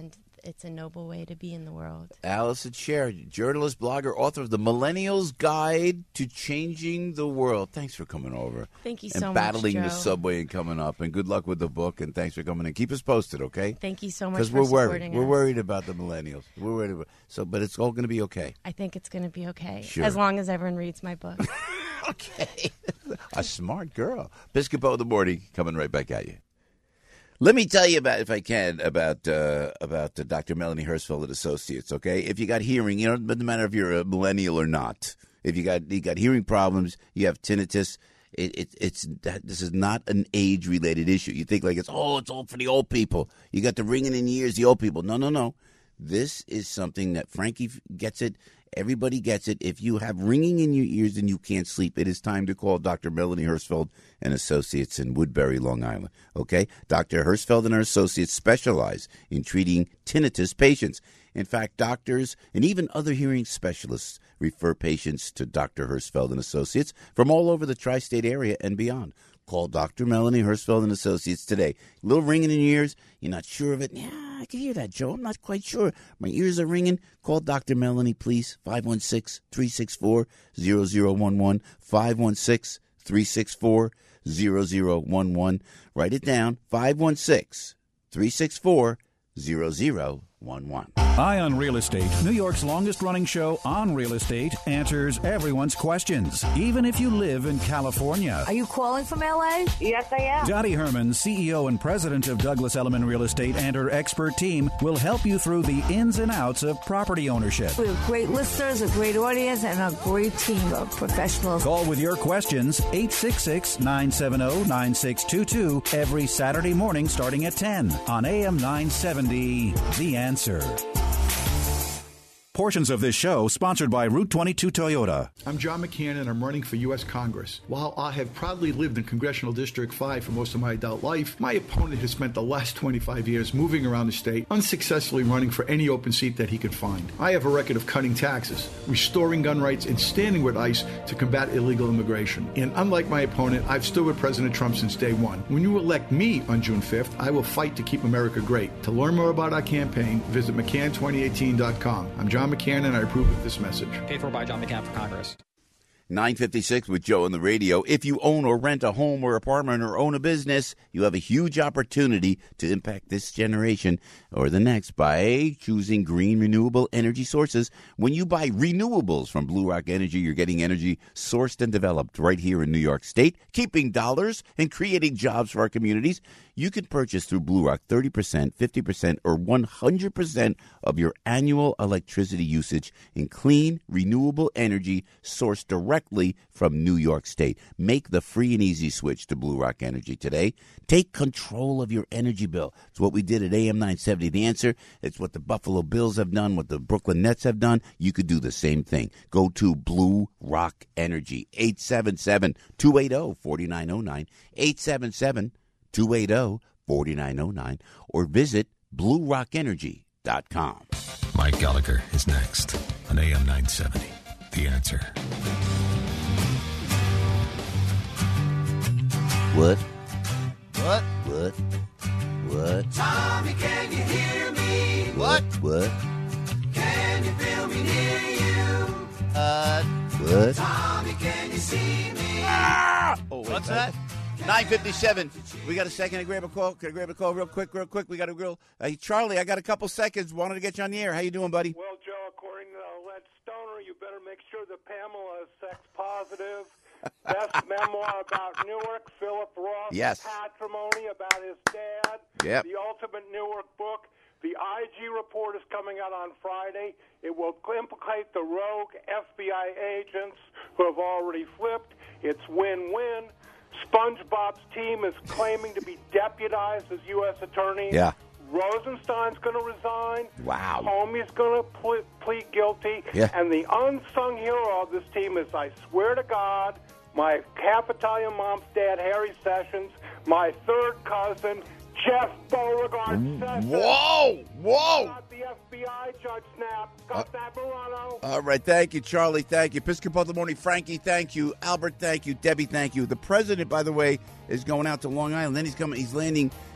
it's a noble way to be in the world. Allison Scher, journalist, blogger, author of The Millennial's Guide to Changing the World. Thanks for coming over. Thank you and so much, battling the Joe. subway and coming up. And good luck with the book. And thanks for coming in. Keep us posted, okay? Thank you so much Because for we're worried. supporting We're us. worried about the millennials. We're worried about but it's all going to be okay. I think it's going to be okay. Sure. As long as everyone reads my book. Okay. A smart girl. Piscopo in the morning, coming right back at you. Let me tell you about, if I can, about Dr. Melanie Hirschfeld and Associates, okay? If you got hearing, it doesn't matter if you're a millennial or not. If you got hearing problems, you have tinnitus, this is not an age-related issue. You think like it's all for the old people. You got the ringing in the ears, the old people. No. This is something that Frankie gets it. Everybody gets it. If you have ringing in your ears and you can't sleep, it is time to call Dr. Melanie Hirschfeld and Associates in Woodbury, Long Island. Okay? Dr. Hirschfeld and her associates specialize in treating tinnitus patients. In fact, doctors and even other hearing specialists refer patients to Dr. Hirschfeld and Associates from all over the tri-state area and beyond. Call Dr. Melanie Hirschfeld and Associates today. A little ringing in your ears. You're not sure of it? Yeah, I can hear that, Joe. I'm not quite sure. My ears are ringing. Call Dr. Melanie, please. 516-364-0011. 516-364-0011. Write it down. 516-364-0011. Ion Real Estate, New York's longest-running show on real estate, answers everyone's questions, even if you live in California. Are you calling from L.A.? Yes, I am. Dottie Herman, CEO and president of Douglas Elliman Real Estate, and her expert team will help you through the ins and outs of property ownership. We have great listeners, a great audience, and a great team of professionals. Call with your questions, 866-970-9622, every Saturday morning starting at 10 on AM 970, The Answer. Portions of this show sponsored by Route 22 Toyota. I'm John McCann, and I'm running for U.S. Congress. While I have proudly lived in Congressional District 5 for most of my adult life, my opponent has spent the last 25 years moving around the state, unsuccessfully running for any open seat that he could find. I have a record of cutting taxes, restoring gun rights, and standing with ICE to combat illegal immigration. And unlike my opponent, I've stood with President Trump since day one. When you elect me on June 5th, I will fight to keep America great. To learn more about our campaign, visit McCann2018.com. I'm John McCann, and I approve of this message. Paid for by John McCann for Congress. 9:56 with Joe on the radio. If you own or rent a home or apartment or own a business, you have a huge opportunity to impact this generation or the next by choosing green renewable energy sources. When you buy renewables from Blue Rock Energy, you're getting energy sourced and developed right here in New York State, keeping dollars and creating jobs for our communities. You can purchase through Blue Rock 30%, 50%, or 100% of your annual electricity usage in clean, renewable energy sourced directly from New York State. Make the free and easy switch to Blue Rock Energy today. Take control of your energy bill. It's what we did at AM 970. The Answer. It's what the Buffalo Bills have done, what the Brooklyn Nets have done. You could do the same thing. Go to Blue Rock Energy, 877-280-4909, 877-280-4909, or visit BlueRockEnergy.com. Mike Gallagher is next on AM 970. The Answer. What? Tommy, can you hear me? What? Can you feel me near you? What? Tommy, can you see me? What's that? 9:57. We got a second to grab a call. Can I grab a call real quick? We got a real... Charlie, I got a couple seconds. Wanted to get you on the air. How you doing, buddy? Well, Joe, according to Lead Stoner, you better make sure that Pamela is sex positive. Best memoir about Newark, Philip Roth. Yes. Patrimony about his dad. Yep. The ultimate Newark book. The IG report is coming out on Friday. It will implicate the rogue FBI agents who have already flipped. It's win-win. SpongeBob's team is claiming to be deputized as U.S. attorneys. Yeah. Rosenstein's going to resign. Wow. Comey's going to plead guilty. Yeah. And the unsung hero of this team is, I swear to God, my half-Italian mom's dad, Harry Sessions, my third cousin, Jeff Beauregard Sessions. Whoa! Got the FBI, Judge Snap. Got that, Morano. All right, thank you, Charlie. Thank you. Piscopo of the morning, Frankie, thank you. Albert, thank you. Debbie, thank you. The president, by the way, is going out to Long Island. Then he's landing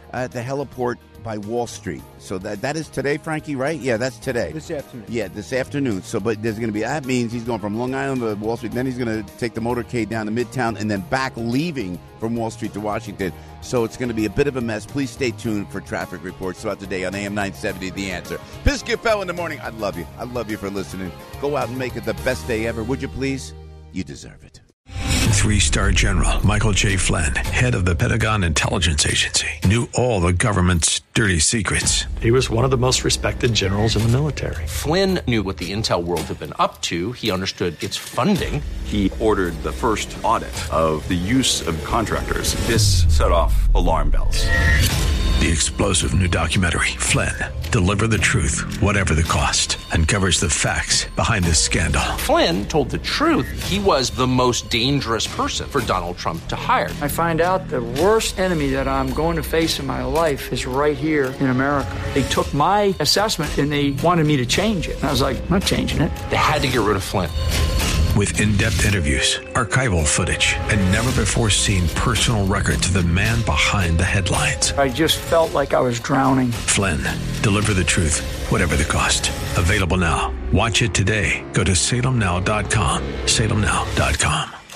at the heliport by Wall Street. So that is today, Frankie, right? Yeah, that's today. This afternoon. Yeah, this afternoon. So, but there's going to be, that means he's going from Long Island to Wall Street, then he's going to take the motorcade down to Midtown, and then back leaving from Wall Street to Washington. So it's going to be a bit of a mess. Please stay tuned for traffic reports throughout the day on AM 970, The Answer. Piscofel in the morning. I love you. I love you for listening. Go out and make it the best day ever. Would you please? You deserve it. 3-star General Michael J. Flynn, head of the Pentagon Intelligence Agency, knew all the government's dirty secrets. He was one of the most respected generals in the military. Flynn knew what the intel world had been up to. He understood its funding. He ordered the first audit of the use of contractors. This set off alarm bells. The explosive new documentary, Flynn, Deliver the Truth, Whatever the Cost, uncovers the facts behind this scandal. Flynn told the truth. He was the most dangerous person for Donald Trump to hire. I find out the worst enemy that I'm going to face in my life is right here in America. They took my assessment and they wanted me to change it. And I was like, I'm not changing it. They had to get rid of Flynn. With in-depth interviews, archival footage, and never-before-seen personal records of the man behind the headlines. I just felt like I was drowning. Flynn, Deliver the Truth, Whatever the Cost. Available now. Watch it today. Go to salemnow.com. salemnow.com.